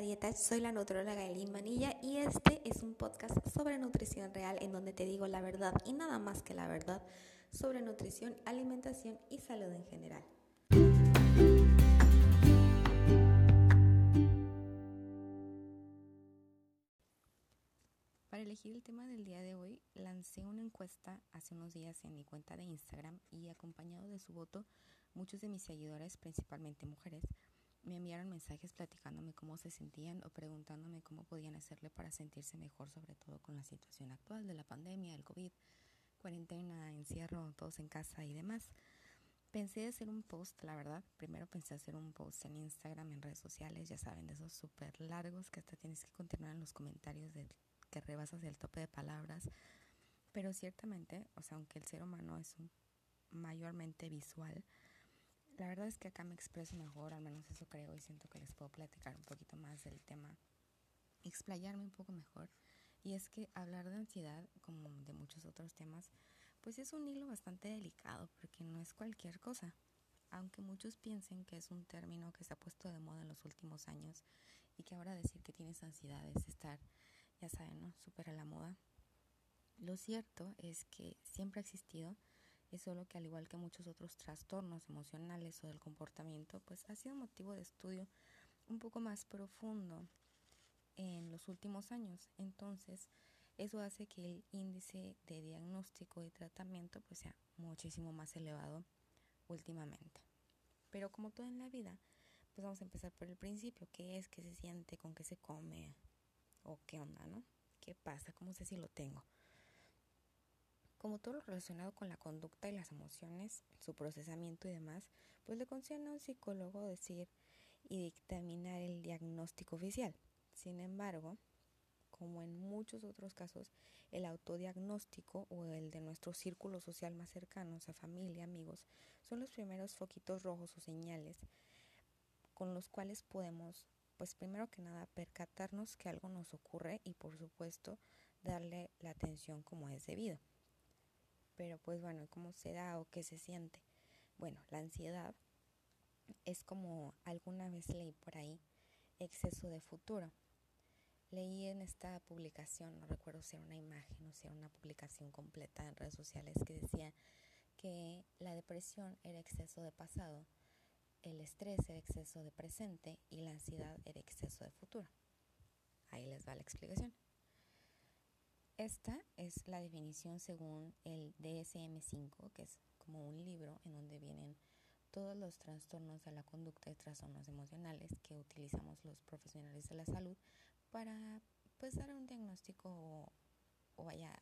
dieta, soy la nutrióloga Eileen Manilla y este es un podcast sobre nutrición real en donde te digo la verdad y nada más que la verdad sobre nutrición, alimentación y salud en general. Para elegir el tema del día de hoy, lancé una encuesta hace unos días en mi cuenta de Instagram y acompañado de su voto, muchos de mis seguidores, principalmente mujeres, me enviaron mensajes platicándome cómo se sentían o preguntándome cómo podían hacerle para sentirse mejor, sobre todo con la situación actual de la pandemia, el COVID, cuarentena, encierro, todos en casa y demás. Pensé hacer un post, la verdad. Primero pensé hacer un post en Instagram, en redes sociales, ya saben, de esos súper largos que hasta tienes que continuar en los comentarios que rebasas el tope de palabras. Pero ciertamente, aunque el ser humano es mayormente visual, la verdad es que acá me expreso mejor, al menos eso creo, y siento que les puedo platicar un poquito más del tema, explayarme un poco mejor. Y es que hablar de ansiedad, como de muchos otros temas, pues es un hilo bastante delicado porque no es cualquier cosa. Aunque muchos piensen que es un término que se ha puesto de moda en los últimos años y que ahora decir que tienes ansiedad es estar, ya saben, ¿no?, súper a la moda. Lo cierto es que siempre ha existido. Es solo que al igual que muchos otros trastornos emocionales o del comportamiento, pues ha sido motivo de estudio un poco más profundo en los últimos años. Entonces, eso hace que el índice de diagnóstico y tratamiento pues sea muchísimo más elevado últimamente. Pero como todo en la vida, pues vamos a empezar por el principio. ¿Qué es? ¿Qué se siente? ¿Con qué se come? ¿O qué onda, no? ¿Qué pasa? ¿Cómo sé si lo tengo? Como todo lo relacionado con la conducta y las emociones, su procesamiento y demás, pues le concierne a un psicólogo decir y dictaminar el diagnóstico oficial. Sin embargo, como en muchos otros casos, el autodiagnóstico o el de nuestro círculo social más cercano, o sea, familia, amigos, son los primeros foquitos rojos o señales con los cuales podemos, pues primero que nada, percatarnos que algo nos ocurre y por supuesto darle la atención como es debido. Pero pues bueno, ¿cómo se da o qué se siente? Bueno, la ansiedad es, como alguna vez leí por ahí, exceso de futuro. Leí en esta publicación, no recuerdo si era una imagen o si era una publicación completa en redes sociales, que decía que la depresión era exceso de pasado, el estrés era exceso de presente y la ansiedad era exceso de futuro. Ahí les va la explicación. Esta es la definición según el DSM-5, que es como un libro en donde vienen todos los trastornos de la conducta y trastornos emocionales que utilizamos los profesionales de la salud para pues dar un diagnóstico o vaya,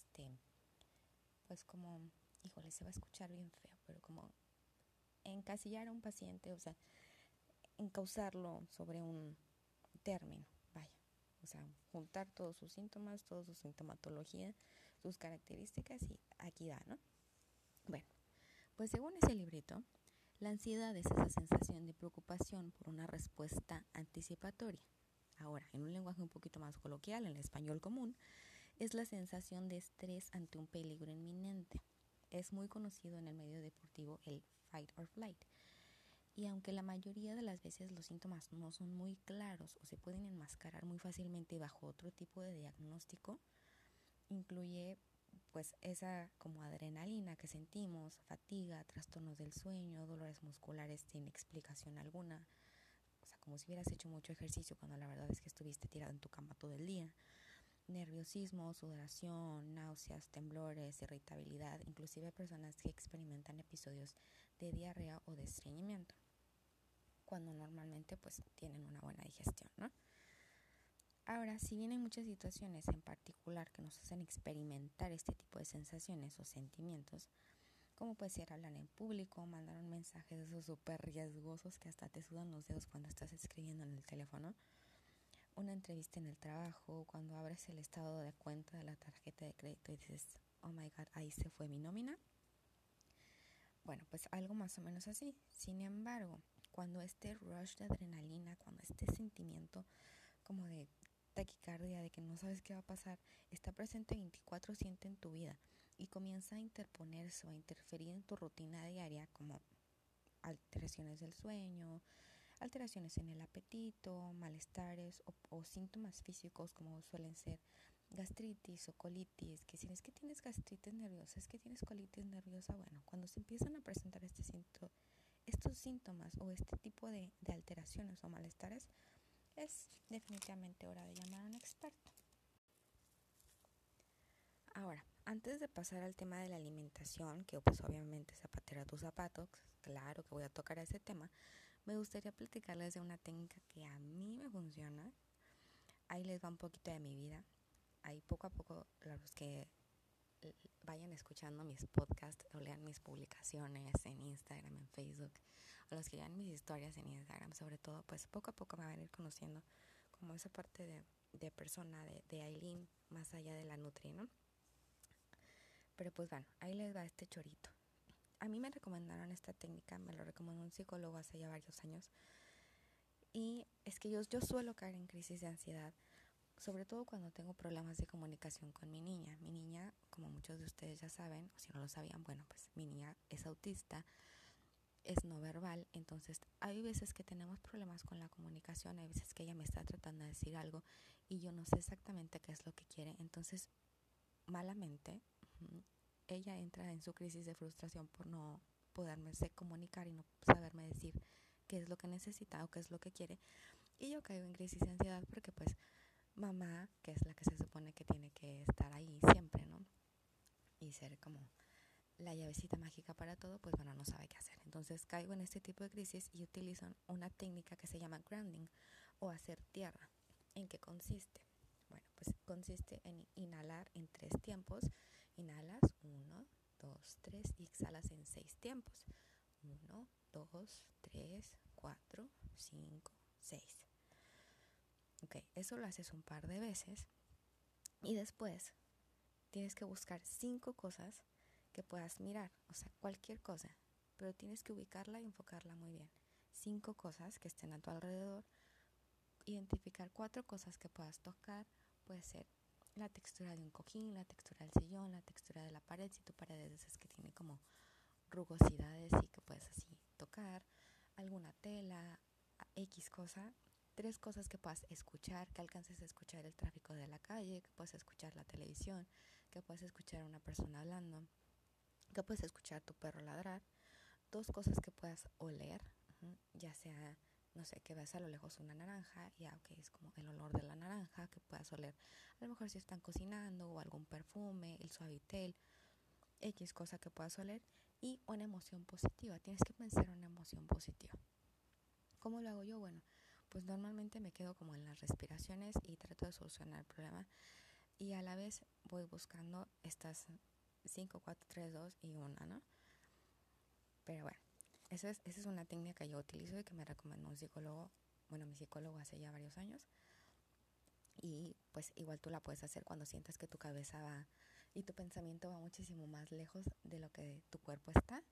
pues como, híjole, se va a escuchar bien feo, pero como encasillar a un paciente, o sea, encauzarlo sobre un término, vaya. O sea, juntar todos sus síntomas, toda su sintomatología, sus características y aquí da, ¿no? Bueno, pues según ese librito, la ansiedad es esa sensación de preocupación por una respuesta anticipatoria. Ahora, en un lenguaje un poquito más coloquial, en el español común, es la sensación de estrés ante un peligro inminente. Es muy conocido en el medio deportivo el fight or flight. Y aunque la mayoría de las veces los síntomas no son muy claros o se pueden enmascarar muy fácilmente bajo otro tipo de diagnóstico, incluye pues esa como adrenalina que sentimos, fatiga, trastornos del sueño, dolores musculares sin explicación alguna, o sea, como si hubieras hecho mucho ejercicio cuando la verdad es que estuviste tirado en tu cama todo el día, nerviosismo, sudoración, náuseas, temblores, irritabilidad, inclusive personas que experimentan episodios de diarrea o de estreñimiento, cuando normalmente pues tienen una buena digestión, ¿no? Ahora, si bien hay muchas situaciones en particular que nos hacen experimentar este tipo de sensaciones o sentimientos, como puede ser hablar en público, mandar un mensaje de esos súper riesgosos que hasta te sudan los dedos cuando estás escribiendo en el teléfono, una entrevista en el trabajo, cuando abres el estado de cuenta de la tarjeta de crédito y dices, oh my god, ahí se fue mi nómina. Bueno, pues algo más o menos así. Sin embargo, cuando este rush de adrenalina, cuando este sentimiento como de taquicardia, de que no sabes qué va a pasar, está presente 24/7 en tu vida y comienza a interponerse o a interferir en tu rutina diaria, como alteraciones del sueño, alteraciones en el apetito, malestares o síntomas físicos como suelen ser gastritis o colitis, que si es que tienes gastritis nerviosa, es que tienes colitis nerviosa, bueno, cuando se empiezan a presentar estos síntomas o este tipo de alteraciones o malestares, es definitivamente hora de llamar a un experto. Ahora, antes de pasar al tema de la alimentación, que pues obviamente zapatero a tus zapatos, claro que voy a tocar ese tema, me gustaría platicarles de una técnica que a mí me funciona. Ahí les va un poquito de mi vida. Ahí poco a poco los que vayan escuchando mis podcasts o lean mis publicaciones en Instagram, en Facebook, o los que vean mis historias en Instagram, sobre todo, pues poco a poco me van a ir conociendo como esa parte de persona de Aileen, más allá de la Nutri, ¿no? Pero pues bueno, ahí les va este chorito. A mí me recomendaron esta técnica, me lo recomendó un psicólogo hace ya varios años. Y es que yo suelo caer en crisis de ansiedad, sobre todo cuando tengo problemas de comunicación con mi niña. Mi niña, como muchos de ustedes ya saben, o si no lo sabían, bueno, pues mi niña es autista, es no verbal, entonces hay veces que tenemos problemas con la comunicación, hay veces que ella me está tratando de decir algo y yo no sé exactamente qué es lo que quiere, entonces malamente ella entra en su crisis de frustración por no poderme comunicar y no saberme decir qué es lo que necesita o qué es lo que quiere, y yo caigo en crisis de ansiedad porque pues mamá, que es la que se supone que tiene que estar ahí siempre, ¿no? Y ser como la llavecita mágica para todo, pues bueno, no sabe qué hacer. Entonces caigo en este tipo de crisis y utilizo una técnica que se llama grounding o hacer tierra. ¿En qué consiste? Bueno, pues consiste en inhalar en 3 tiempos. Inhalas 1, 2, 3 y exhalas en 6 tiempos. 1, 2, 3, 4, 5, 6. Ok, eso lo haces un par de veces y después tienes que buscar 5 cosas que puedas mirar, o sea, cualquier cosa, pero tienes que ubicarla y enfocarla muy bien. 5 cosas que estén a tu alrededor, identificar 4 cosas que puedas tocar, puede ser la textura de un cojín, la textura del sillón, la textura de la pared, si tu pared es de esas que tiene como rugosidades y que puedes así tocar, alguna tela, X cosa. 3 cosas que puedas escuchar, que alcances a escuchar el tráfico de la calle, que puedas escuchar la televisión, que puedas escuchar a una persona hablando, que puedes escuchar a tu perro ladrar. 2 cosas que puedas oler, ya sea, no sé, que veas a lo lejos una naranja y ok, es como el olor de la naranja, que puedas oler a lo mejor si están cocinando o algún perfume, el suavitel, X cosa que puedas oler. Y una emoción positiva, tienes que pensar en una emoción positiva. ¿Cómo lo hago yo? Bueno, pues normalmente me quedo como en las respiraciones y trato de solucionar el problema y a la vez voy buscando estas 5, 4, 3, 2 y 1, ¿no? Pero bueno, esa es una técnica que yo utilizo y que me recomendó un psicólogo, bueno, mi psicólogo hace ya varios años. Y pues igual tú la puedes hacer cuando sientas que tu cabeza va y tu pensamiento va muchísimo más lejos de lo que tu cuerpo está.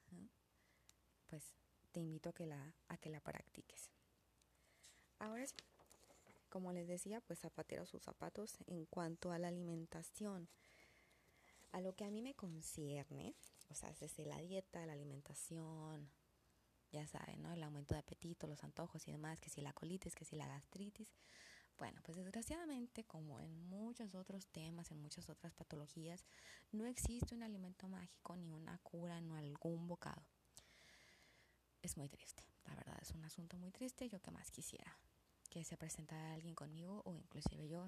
Pues te invito a que la practiques. Ahora sí, como les decía, pues zapatero sus zapatos en cuanto a la alimentación. A lo que a mí me concierne, o sea, desde la dieta, la alimentación, ya saben, ¿no? El aumento de apetito, los antojos y demás, que si la colitis, que si la gastritis. Bueno, pues desgraciadamente, como en muchos otros temas, en muchas otras patologías, no existe un alimento mágico ni una cura en algún bocado. Es muy triste, la verdad, es un asunto muy triste. Yo que más quisiera que se presentara alguien conmigo o inclusive yo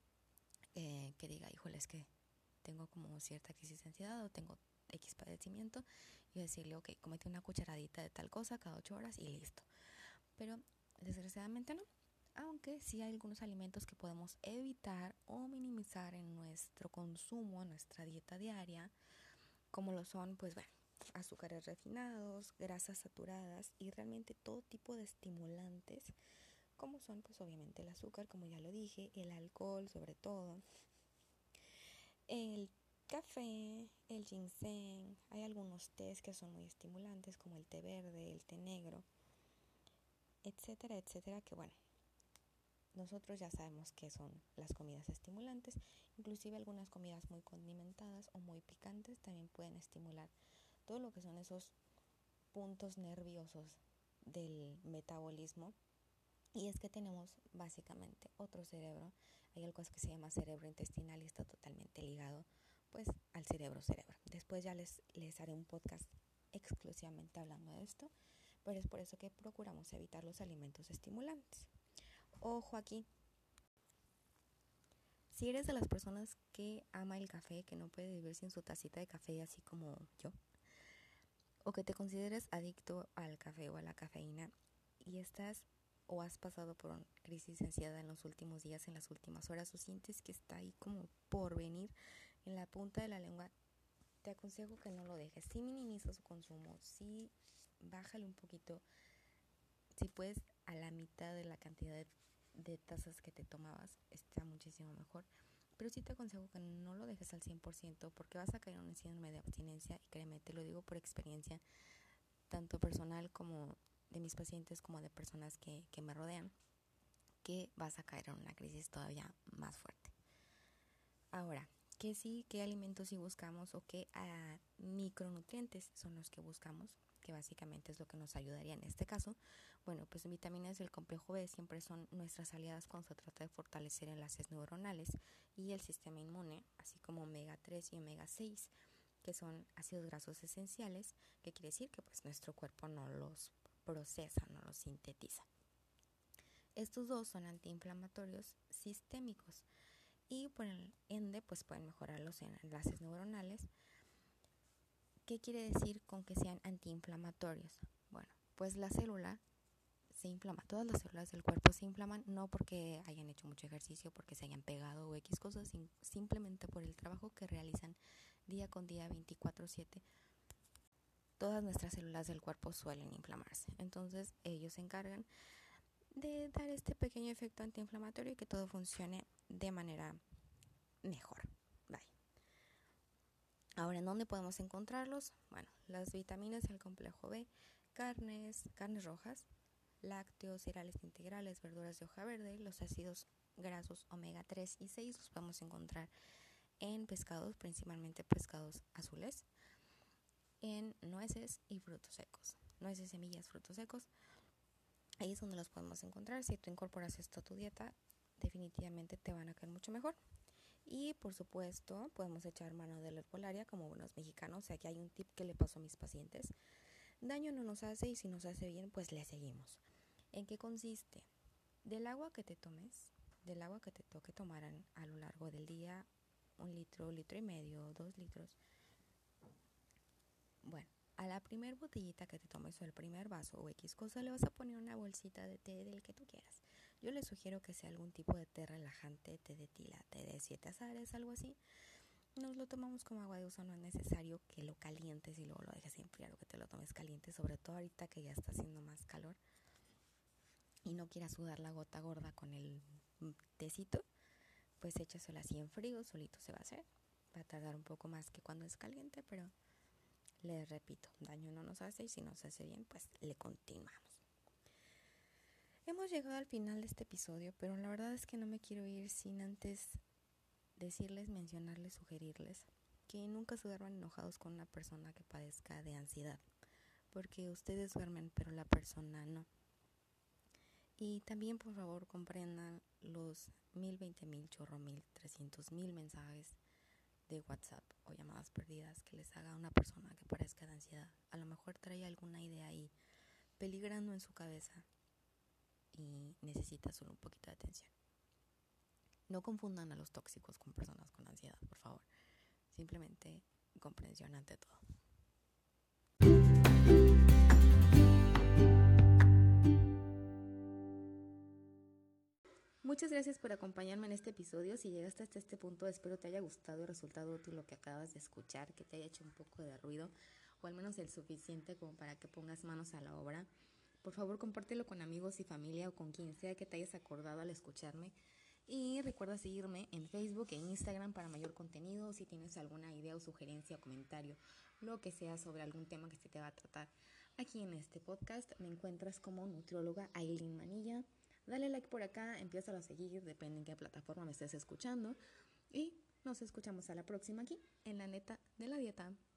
que diga, híjole, es que tengo como cierta crisis de ansiedad o tengo X padecimiento y decirle, ok, comete una cucharadita de tal cosa cada 8 horas y listo. Pero desgraciadamente no. Aunque sí hay algunos alimentos que podemos evitar o minimizar en nuestro consumo, en nuestra dieta diaria, como lo son, pues bueno, azúcares refinados, grasas saturadas y realmente todo tipo de estimulantes, como son pues obviamente el azúcar, como ya lo dije, el alcohol sobre todo, el café, el ginseng, hay algunos tés que son muy estimulantes como el té verde, el té negro, etcétera, etcétera, que bueno, nosotros ya sabemos que son las comidas estimulantes, inclusive algunas comidas muy condimentadas o muy picantes también pueden estimular todo lo que son esos puntos nerviosos del metabolismo, y es que tenemos básicamente otro cerebro. Hay algo que se llama cerebro intestinal y está totalmente ligado pues al cerebro. Después ya les haré un podcast exclusivamente hablando de esto, pero es por eso que procuramos evitar los alimentos estimulantes. Ojo aquí, si eres de las personas que ama el café, que no puede vivir sin su tacita de café así como yo, o que te consideres adicto al café o a la cafeína y estás o has pasado por una crisis de ansiedad en los últimos días, en las últimas horas, o sientes que está ahí como por venir en la punta de la lengua, te aconsejo que no lo dejes. Sí minimiza su consumo, sí bájale un poquito, si puedes a la mitad de la cantidad de tazas que te tomabas, está muchísimo mejor. Pero sí te aconsejo que no lo dejes al 100% porque vas a caer en un síndrome de abstinencia, y créeme, te lo digo por experiencia, tanto personal como de mis pacientes como de personas que me rodean, que vas a caer en una crisis todavía más fuerte. Ahora, ¿qué alimentos sí buscamos o qué micronutrientes son los que buscamos? Que básicamente es lo que nos ayudaría en este caso. Bueno, pues vitaminas del complejo B siempre son nuestras aliadas cuando se trata de fortalecer enlaces neuronales y el sistema inmune, así como omega 3 y omega 6, que son ácidos grasos esenciales, que quiere decir que pues nuestro cuerpo no los procesa, no los sintetiza. Estos dos son antiinflamatorios sistémicos y por ende pues pueden mejorar los enlaces neuronales. ¿Qué quiere decir con que sean antiinflamatorios? Bueno, pues la célula se inflama, todas las células del cuerpo se inflaman, no porque hayan hecho mucho ejercicio, porque se hayan pegado o X cosas, simplemente por el trabajo que realizan día con día, 24/7. Todas nuestras células del cuerpo suelen inflamarse, entonces ellos se encargan de dar este pequeño efecto antiinflamatorio y que todo funcione de manera mejor. Bye. Ahora, ¿en dónde podemos encontrarlos? Bueno, las vitaminas del complejo B, carnes rojas, lácteos, cereales integrales, verduras de hoja verde, los ácidos grasos omega 3 y 6 los podemos encontrar en pescados, principalmente pescados azules, en nueces y frutos secos. Nueces, semillas, frutos secos, ahí es donde los podemos encontrar. Si tú incorporas esto a tu dieta, definitivamente te van a caer mucho mejor. Y por supuesto podemos echar mano de la herbolaria como buenos mexicanos. O sea, aquí hay un tip que le paso a mis pacientes: daño no nos hace y si nos hace bien pues le seguimos. ¿En qué consiste? Del agua que te tomes, del agua que te toque tomar a lo largo del día, 1 litro, litro y medio, 2 litros. Bueno, a la primer botellita que te tomes o el primer vaso o X cosa le vas a poner una bolsita de té del que tú quieras. Yo les sugiero que sea algún tipo de té relajante, té de tila, té de 7 azares, algo así. Nos lo tomamos como agua de uso, no es necesario que lo calientes y luego lo dejes enfriar o que te lo tomes caliente, sobre todo ahorita que ya está haciendo más calor y no quieras sudar la gota gorda con el tecito, pues échaselo así en frío, solito se va a hacer. Va a tardar un poco más que cuando es caliente, pero les repito, daño no nos hace y si nos hace bien, pues le continuamos. Hemos llegado al final de este episodio, pero la verdad es que no me quiero ir sin antes decirles, mencionarles, sugerirles que nunca se duerman enojados con una persona que padezca de ansiedad, porque ustedes duermen, pero la persona no. Y también, por favor, comprendan los 1000, 20,000, 300,000 mensajes de WhatsApp o llamadas perdidas que les haga una persona que padezca de ansiedad. A lo mejor trae alguna idea ahí peligrando en su cabeza y necesita solo un poquito de atención. No confundan a los tóxicos con personas con ansiedad, por favor. Simplemente comprensión ante todo. Muchas gracias por acompañarme en este episodio. Si llegaste hasta este punto, espero te haya gustado y resultado útil lo que acabas de escuchar, que te haya hecho un poco de ruido, o al menos el suficiente como para que pongas manos a la obra. Por favor, compártelo con amigos y familia o con quien sea que te hayas acordado al escucharme. Y recuerda seguirme en Facebook e Instagram para mayor contenido. Si tienes alguna idea o sugerencia o comentario, lo que sea sobre algún tema que se te va a tratar aquí en este podcast, me encuentras como nutrióloga Aileen Manilla. Dale like por acá, empieza a seguir, depende en qué plataforma me estés escuchando. Y nos escuchamos a la próxima aquí en La Neta de la Dieta.